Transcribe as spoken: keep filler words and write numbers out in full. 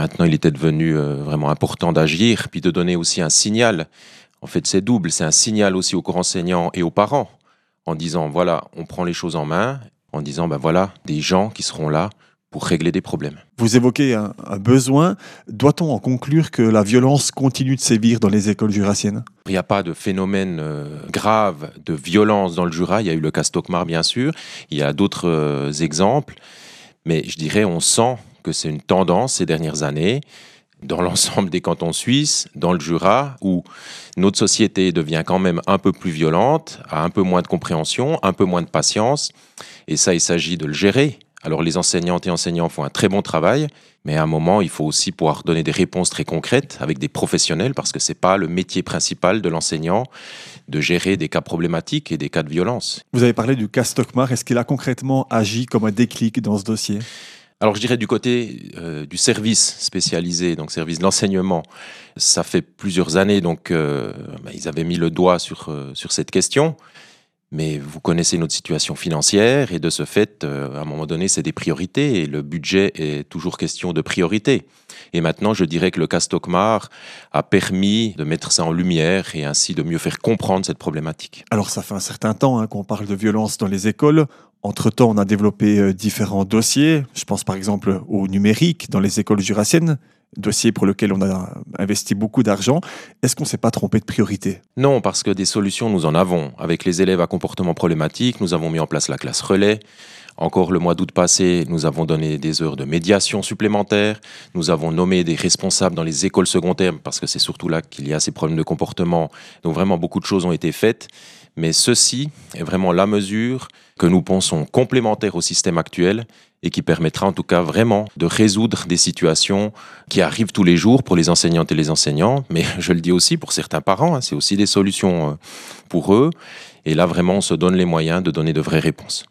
maintenant, il était devenu euh, vraiment important d'agir, puis de donner aussi un signal. En fait, c'est double, c'est un signal aussi aux corps enseignants et aux parents, en disant, voilà, on prend les choses en main, en disant, ben voilà, des gens qui seront là pour régler des problèmes. Vous évoquez un, un besoin. Doit-on en conclure que la violence continue de sévir dans les écoles jurassiennes? Il n'y a pas de phénomène euh, grave de violence dans le Jura. Il y a eu le cas Stockmar, bien sûr. Il y a d'autres euh, exemples. Mais je dirais, on sent que c'est une tendance ces dernières années, dans l'ensemble des cantons suisses, dans le Jura, où notre société devient quand même un peu plus violente, a un peu moins de compréhension, un peu moins de patience. Et ça, il s'agit de le gérer. Alors les enseignantes et enseignants font un très bon travail, mais à un moment, il faut aussi pouvoir donner des réponses très concrètes avec des professionnels, parce que ce n'est pas le métier principal de l'enseignant de gérer des cas problématiques et des cas de violence. Vous avez parlé du cas Stockmar. Est-ce qu'il a concrètement agi comme un déclic dans ce dossier? Alors je dirais du côté euh, du service spécialisé, donc service de l'enseignement, ça fait plusieurs années, donc euh, bah, ils avaient mis le doigt sur, euh, sur cette question. Mais vous connaissez notre situation financière et de ce fait, euh, à un moment donné, c'est des priorités et le budget est toujours question de priorité. Et maintenant, je dirais que le cas Stockmar a permis de mettre ça en lumière et ainsi de mieux faire comprendre cette problématique. Alors, ça fait un certain temps hein, qu'on parle de violence dans les écoles. Entre-temps, on a développé euh, différents dossiers. Je pense par exemple au numérique dans les écoles jurassiennes, dossier pour lequel on a investi beaucoup d'argent. Est-ce qu'on ne s'est pas trompé de priorité? Non, parce que des solutions, nous en avons. Avec les élèves à comportement problématique, nous avons mis en place la classe relais. Encore le mois d'août passé, nous avons donné des heures de médiation supplémentaires. Nous avons nommé des responsables dans les écoles secondaires, parce que c'est surtout là qu'il y a ces problèmes de comportement. Donc vraiment, beaucoup de choses ont été faites. Mais ceci est vraiment la mesure que nous pensons complémentaire au système actuel et qui permettra en tout cas vraiment de résoudre des situations qui arrivent tous les jours pour les enseignantes et les enseignants, mais je le dis aussi pour certains parents, hein, c'est aussi des solutions pour eux. Et là, vraiment, on se donne les moyens de donner de vraies réponses.